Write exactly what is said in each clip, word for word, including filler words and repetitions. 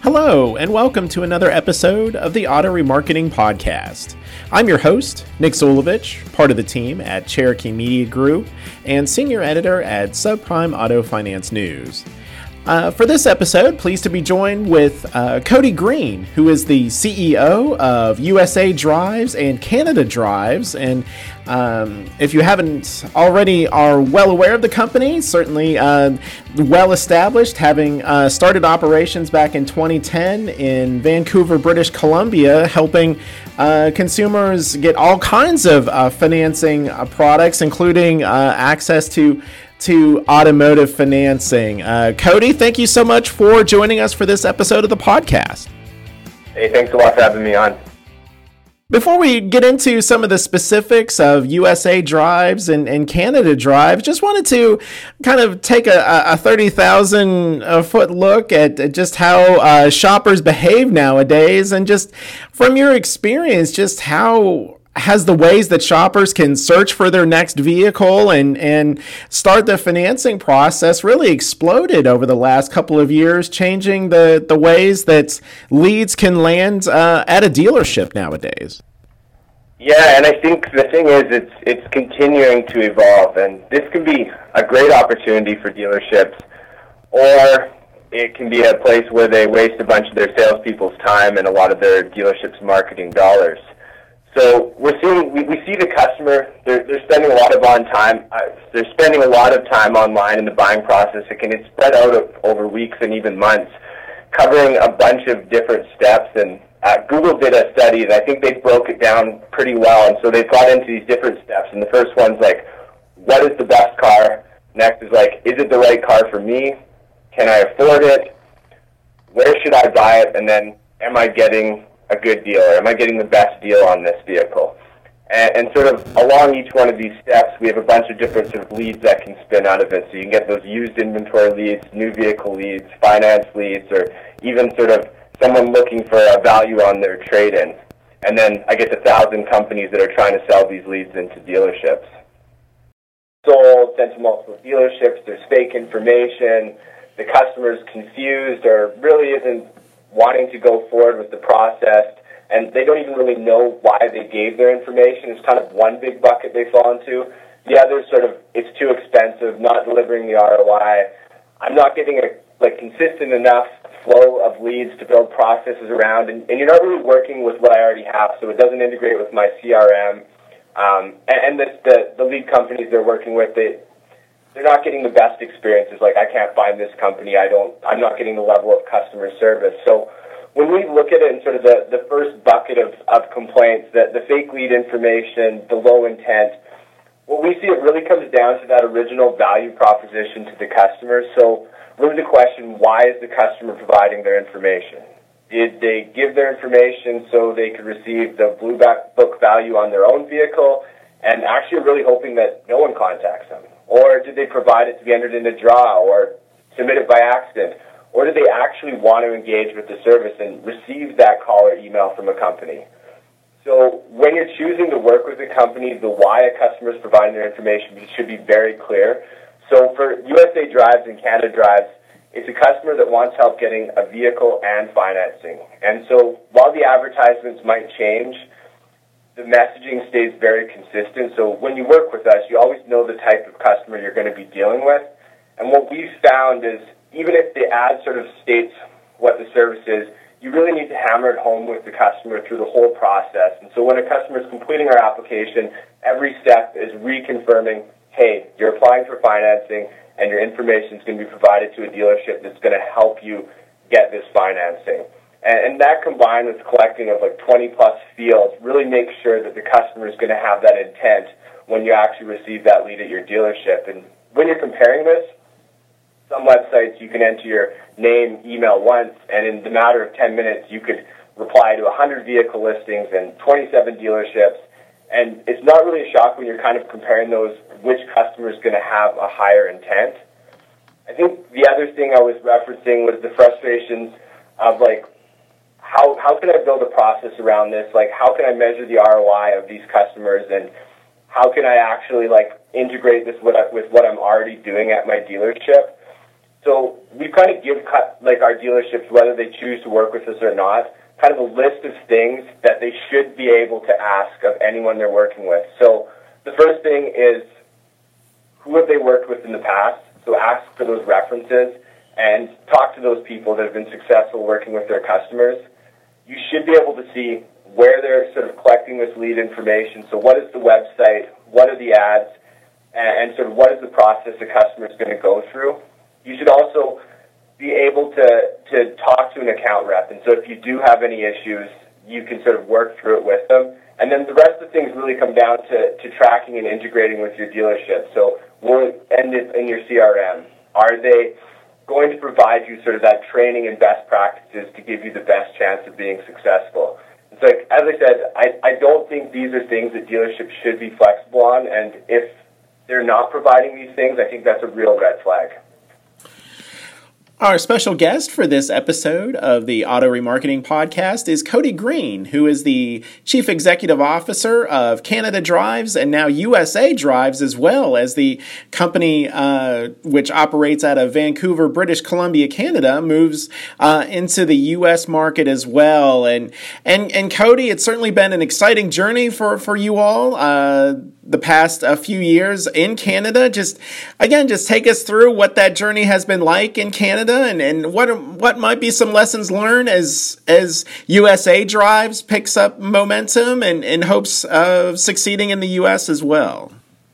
Hello, and welcome to another episode of the Auto Remarketing Podcast. I'm your host, Nick Zulovich, part of the team at Cherokee Media Group and senior editor at Subprime Auto Finance News. Uh, for this episode, pleased to be joined with uh, Cody Green, who is the C E O of U S A Drives and Canada Drives. And um, if you haven't already are well aware of the company, certainly uh, well established, having uh, started operations back in twenty ten in Vancouver, British Columbia, helping uh, consumers get all kinds of uh, financing uh, products, including uh, access to to automotive financing. Uh, Cody, thank you so much for joining us for this episode of the podcast. Hey, thanks a lot for having me on. Before we get into some of the specifics of U S A Drives and, and Canada Drives, just wanted to kind of take a, a thirty thousand foot look at just how uh, shoppers behave nowadays, and just from your experience, just how has the ways that shoppers can search for their next vehicle and, and start the financing process really exploded over the last couple of years, changing the, the ways that leads can land uh, at a dealership nowadays. Yeah, and I think the thing is it's it's continuing to evolve, and this can be a great opportunity for dealerships, or it can be a place where they waste a bunch of their salespeople's time and a lot of their dealerships' marketing dollars. So we're seeing, we, we see the customer, they're, they're spending a lot of on time, uh, they're spending a lot of time online in the buying process. It can, it's spread out of, over weeks and even months, covering a bunch of different steps. And uh, Google did a study, and I think they broke it down pretty well. And so they've got into these different steps. And the first one's like, what is the best car? Next is like, is it the right car for me? Can I afford it? Where should I buy it? And then, am I getting a good deal, or am I getting the best deal on this vehicle? And, and sort of along each one of these steps, we have a bunch of different sort of leads that can spin out of it. So you can get those used inventory leads, new vehicle leads, finance leads, or even sort of someone looking for a value on their trade-in. And then I get a thousand companies that are trying to sell these leads into dealerships. Sold, sent to multiple dealerships, there's fake information, the customer's confused or really isn't wanting to go forward with the process, and they don't even really know why they gave their information. It's kind of one big bucket they fall into. The other sort of, it's too expensive, not delivering the R O I. I'm not getting a like consistent enough flow of leads to build processes around, and, and you're not really working with what I already have, so it doesn't integrate with my C R M. Um, and and the, the, the lead companies they're working with, they, they're not getting the best experiences. Like, I can't find this company. I don't, I'm not getting the level of customer service. So when we look at it in sort of the, the first bucket of, of complaints, the, the fake lead information, the low intent, what we see, it really comes down to that original value proposition to the customer. So really the question, why is the customer providing their information? Did they give their information so they could receive the blue book value on their own vehicle and actually really hoping that no one contacts them? Or did they provide it to be entered in a draw or submit it by accident? Or did they actually want to engage with the service and receive that call or email from a company? So when you're choosing to work with a company, the why a customer is providing their information should be very clear. So for U S A Drives and Canada Drives, it's a customer that wants help getting a vehicle and financing. And so while the advertisements might change, the messaging stays very consistent. So when you work with us, you always know the type of customer you're going to be dealing with. And what we've found is, even if the ad sort of states what the service is, you really need to hammer it home with the customer through the whole process. And so when a customer is completing our application, every step is reconfirming, hey, you're applying for financing, and your information is going to be provided to a dealership that's going to help you get this financing. And that combined with collecting of like twenty plus fields really makes sure that the customer is going to have that intent when you actually receive that lead at your dealership. And when you're comparing this, some websites you can enter your name, email once, and in the matter of ten minutes you could reply to one hundred vehicle listings and twenty-seven dealerships. And it's not really a shock when you're kind of comparing those, which customer is going to have a higher intent. I think the other thing I was referencing was the frustrations of like, How how can I build a process around this? Like, how can I measure the R O I of these customers, and how can I actually like integrate this with with what I'm already doing at my dealership? So we kind of give like our dealerships, whether they choose to work with us or not, kind of a list of things that they should be able to ask of anyone they're working with. So the first thing is, who have they worked with in the past? So ask for those references and talk to those people that have been successful working with their customers. You should be able to see where they're sort of collecting this lead information. So what is the website? What are the ads? And sort of what is the process the customer is going to go through? You should also be able to, to talk to an account rep. And so if you do have any issues, you can sort of work through it with them. And then the rest of the things really come down to, to tracking and integrating with your dealership. So will it end it in your C R M? Are they going to provide you sort of that training and best practices to give you the best chance of being successful? So, like, as I said, I, I don't think these are things that dealerships should be flexible on, and if they're not providing these things, I think that's a real red flag. Our special guest for this episode of the Auto Remarketing Podcast is Cody Green, who is the Chief Executive Officer of Canada Drives and now U S A Drives, as well as the company uh, which operates out of Vancouver, British Columbia, Canada, moves uh, into the U S market as well. And and and Cody, it's certainly been an exciting journey for, for you all uh, the past uh, few years in Canada. Just, again, just take us through what that journey has been like in Canada. And, and what what might be some lessons learned as as U S A Drives picks up momentum and in hopes of succeeding in the U S as well?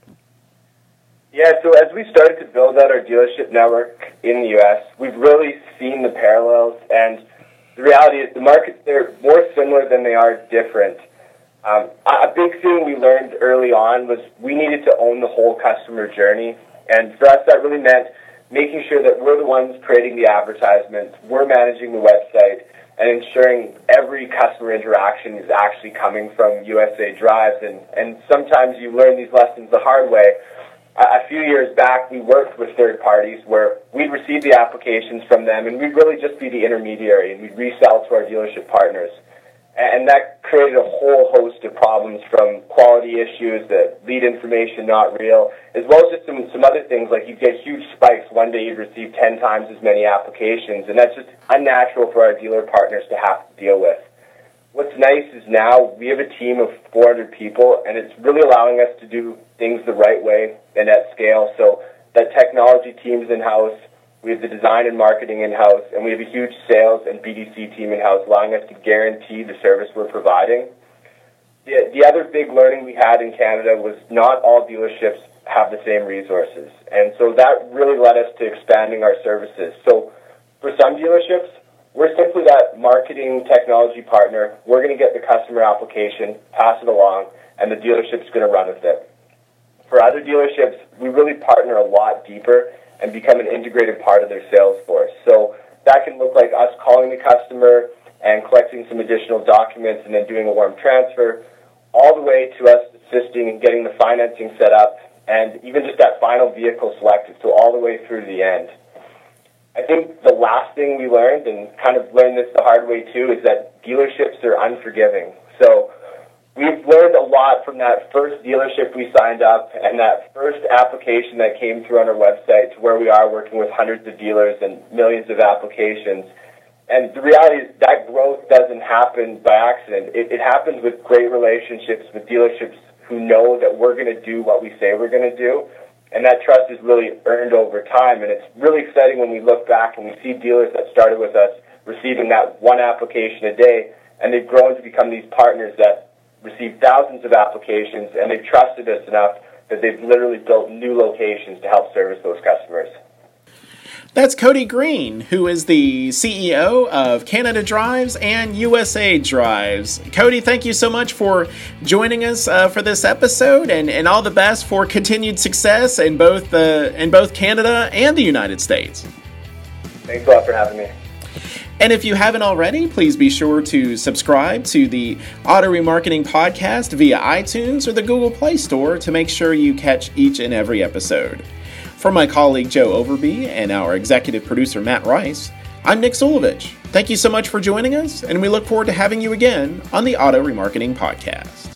Yeah, so as we started to build out our dealership network in the U S, we've really seen the parallels, and the reality is the markets, they're more similar than they are different. Um, a big thing we learned early on was we needed to own the whole customer journey, and for us that really meant making sure that we're the ones creating the advertisements, we're managing the website, and ensuring every customer interaction is actually coming from U S A Drives. And, and sometimes you learn these lessons the hard way. A few years back, we worked with third parties where we'd receive the applications from them, and we'd really just be the intermediary, and we'd resell to our dealership partners. And that created a whole host of problems, from quality issues, the lead information not real, as well as just some, some other things, like you'd get huge spikes. One day you'd receive ten times as many applications, and that's just unnatural for our dealer partners to have to deal with. What's nice is now we have a team of four hundred people, and it's really allowing us to do things the right way and at scale. So that technology team's in-house, we have the design and marketing in-house, and we have a huge sales and B D C team in-house, allowing us to guarantee the service we're providing. The, the other big learning we had in Canada was not all dealerships have the same resources, and so that really led us to expanding our services. So for some dealerships, we're simply that marketing technology partner. We're going to get the customer application, pass it along, and the dealership's going to run with it. For other dealerships, we really partner a lot deeper and become an integrated part of their sales force. So that can look like us calling the customer and collecting some additional documents and then doing a warm transfer, all the way to us assisting and getting the financing set up, and even just that final vehicle selected, so all the way through to the end. I think the last thing we learned, and kind of learned this the hard way too, is that dealerships are unforgiving. So we've learned a lot from that first dealership we signed up and that first application that came through on our website to where we are working with hundreds of dealers and millions of applications. And the reality is that growth doesn't happen by accident. It, it happens with great relationships with dealerships who know that we're going to do what we say we're going to do. And that trust is really earned over time. And it's really exciting when we look back and we see dealers that started with us receiving that one application a day, and they've grown to become these partners that receive thousands of applications, and they've trusted us enough that they've literally built new locations to help service those customers. That's Cody Green, who is the C E O of Canada Drives and U S A Drives. Cody, thank you so much for joining us uh, for this episode, and, and all the best for continued success in both uh, in both Canada and the United States. Thanks a lot for having me. And if you haven't already, please be sure to subscribe to the Auto Remarketing Podcast via iTunes or the Google Play Store to make sure you catch each and every episode. For my colleague Joe Overby and our executive producer Matt Rice, I'm Nick Zulovich. Thank you so much for joining us, and we look forward to having you again on the Auto Remarketing Podcast.